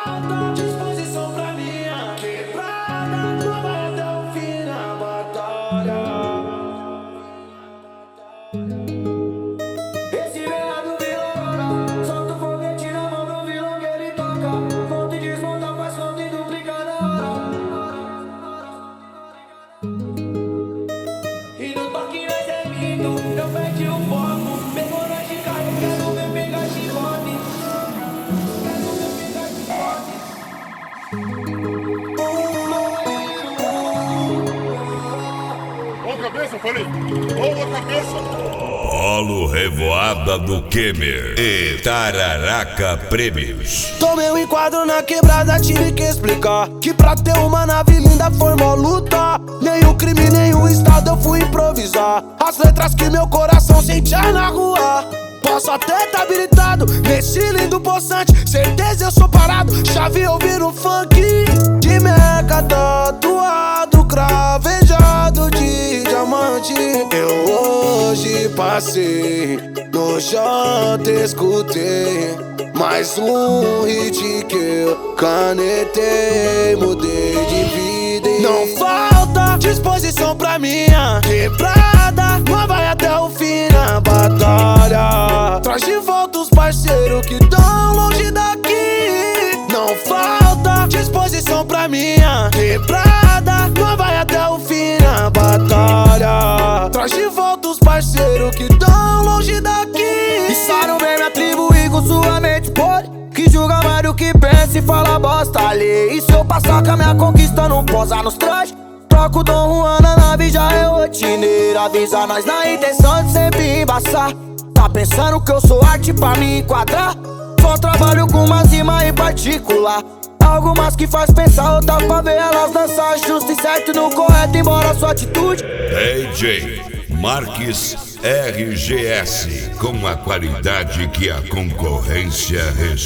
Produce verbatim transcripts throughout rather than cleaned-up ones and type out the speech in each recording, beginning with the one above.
falta disposição pra minha quebrada, não vai até o fim na batalha. Esse vilão do vilão, solta o foguete na mão do vilão que ele toca. Monta e desmonta, faz conta e duplica na hora. E no toque nós é mito, não perde o foco. Pegou nós de carro, quero ver pegar chicote. Quero ver pegar chicote. Ó a cabeça, falei! Ó a cabeça! Polo Revoada do Kemer e Tararaca Prêmios. Tomei um enquadro na quebrada, tive que explicar que pra ter uma nave linda foi mó luta. Nenhum crime, nenhum estado eu fui improvisar. As letras que meu coração sentia na rua. Posso até tá habilitado nesse lindo poçante, certeza eu sou parado. Chave ouvindo funk de meca tatuado, cravejado de diamante. Eu hoje passei no janta, escutei mais um hit que eu canetei, mudei de vida e não falta disposição pra minha quebrada, mas vai até o fim na batalha. Traz de volta os parceiros que tão longe daqui. Não falta disposição pra minha quebrada, mas vai até o fim na batalha. Traz de volta os parceiros que tão longe daqui. E só não vem me atribuir com sua mente pole, que julga mais do que pensa e fala bosta ali. E se eu passar com a minha conquista, não posa nos trajes. Troco o Dom Juan na nave, já é rotineiro. Avisa nós na intenção de sempre embaçar. Tá pensando que eu sou arte pra me enquadrar? Só trabalho com umas rimas em particular. Algumas que faz pensar, outras pra ver elas dançar justo e certo no correto, embora sua atitude. D J Marques R G S, com a qualidade que a concorrência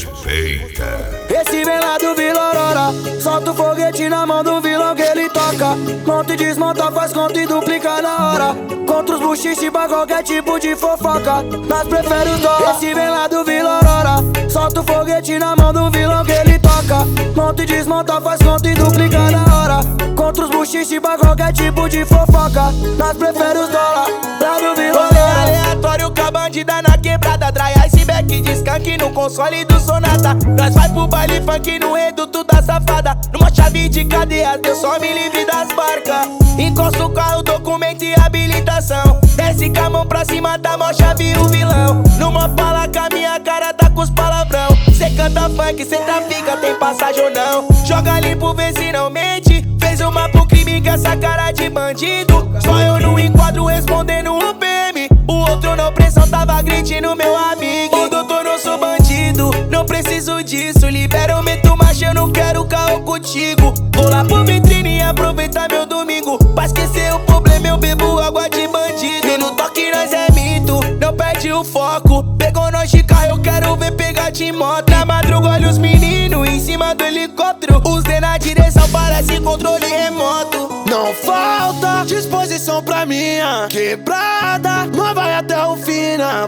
respeita. Esse vem lá do Vila Aurora, solta o foguete na mão do vilão que ele toca. Monta e desmonta, faz conta e duplica na hora. Contra os buchiches pra qualquer tipo de fofoca, nós prefere os dólar. Esse vem lá do Vila Aurora, solta o foguete na mão do vilão que ele toca. Monta e desmonta, faz conta e duplica na hora. Contra os buchiches pra qualquer tipo de fofoca, nós prefere os dólar. Lá do Vila Aurora, aleatório com a bandida na quebrada. Dry iceberg de skunk no console do Sonata. Nós vai pro baile funk no reduto da safada. Numa chave de cadeia, Deus só me livre das barcas. Encosta o carro, documento e habilitação. Desce com a mão pra cima da mão, chave o vilão. Numa fala com a minha cara tá com os palavrão. Cê canta funk, cê trafica, tem passagem ou não? Joga limpo, vê se não mente. Fez uma pro crime com essa cara de bandido. Só eu no enquadro respondendo o P M. O outro não pressão tava gritando meu amigo. O doutor não sou bandido, não preciso disso. Libera o meto, mas eu não quero carro contigo. Vou lá pro vitrine e aproveitar meu domingo. Pra esquecer o problema eu bebo água de bandido. E no toque nós é mito, não perde o foco. Pegou nós de carro, eu quero ver pegar de moto. Na madruga olha os meninos em cima do helicóptero. Os D na direção parece controle remoto. Não falta disposição pra minha quebrada, mas vai até o fim na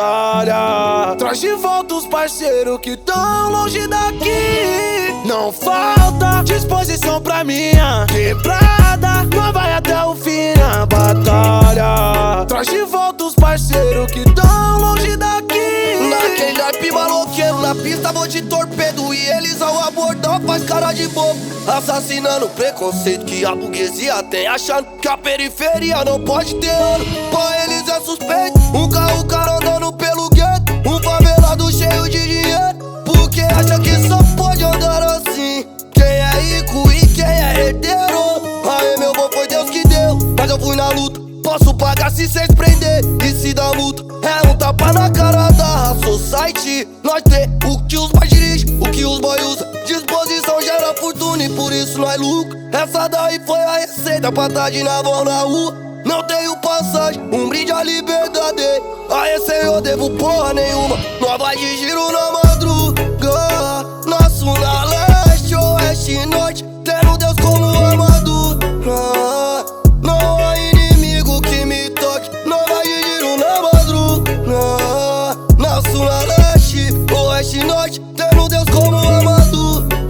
batalha. Traz de volta os parceiros que tão longe daqui. Não falta disposição pra minha quebrada, mas vai até o fim na batalha. Traz de volta os parceiros que tão longe daqui. Naquele naipe maloqueiro, na pista vou de torpedo. E eles ao abordar faz cara de bobo, assassinando o preconceito que a burguesia tem, achando que a periferia não pode ter ouro. Pra eles é suspeito um carro cara andando pelo gueto, um favelado cheio de dinheiro, porque acha que só pode andar assim quem é rico e quem é herdeiro. Aê meu bom, foi Deus que deu, mas eu fui na luta. Posso pagar se cês prender e se dá multa. É um tapa na cara da society. Nós tem o que os pais dirigem, o que os boy usa. Disposição gera fortuna e por isso nós lucra. Essa daí foi a receita pra tá de navão na rua. Não tenho passagem, um brinde à liberdade. A esse eu devo porra nenhuma. Nós vai de giro na madruga. Nosso na leste, oeste, norte, tendo Deus como armadura. Não há inimigo que me toque. Nós vai de giro na madruga. Nosso na leste, oeste, norte, tendo Deus como armadura.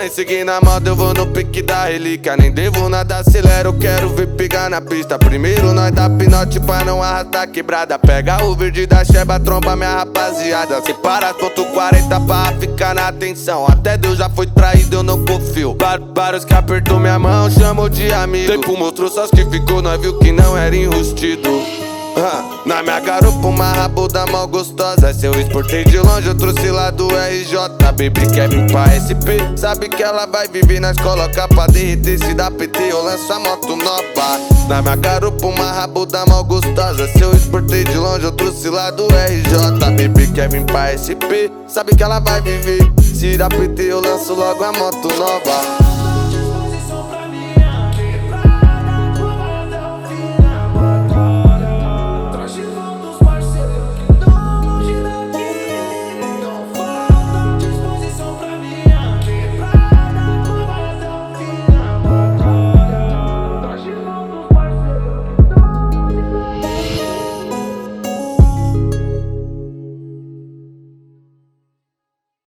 vem seguindo a moda, eu vou no pique da relíquia. Nem devo nada, acelero, quero ver pegar na pista. Primeiro nós dá pinote pra não arrastar quebrada. Pega o verde da cheba, tromba minha rapaziada. Separa ponto quarenta pra ficar na atenção. Até Deus já foi traído, eu não confio. Vários que apertou minha mão, chamou de amigo. Tempo mostrou só os que ficou, nós viu que não era enrustido. Uh, na minha garupa uma rabuda mal gostosa. Se eu exportei de longe eu trouxe lá do R J. Baby quer vir pra S P, sabe que ela vai viver, nós coloca pra derreter. Se dá P T eu lanço a moto nova. Na minha garupa uma rabuda mal gostosa. Se eu exportei de longe eu trouxe lá do R J. Baby quer vir pra S P, sabe que ela vai viver. Se dá P T eu lanço logo a moto nova.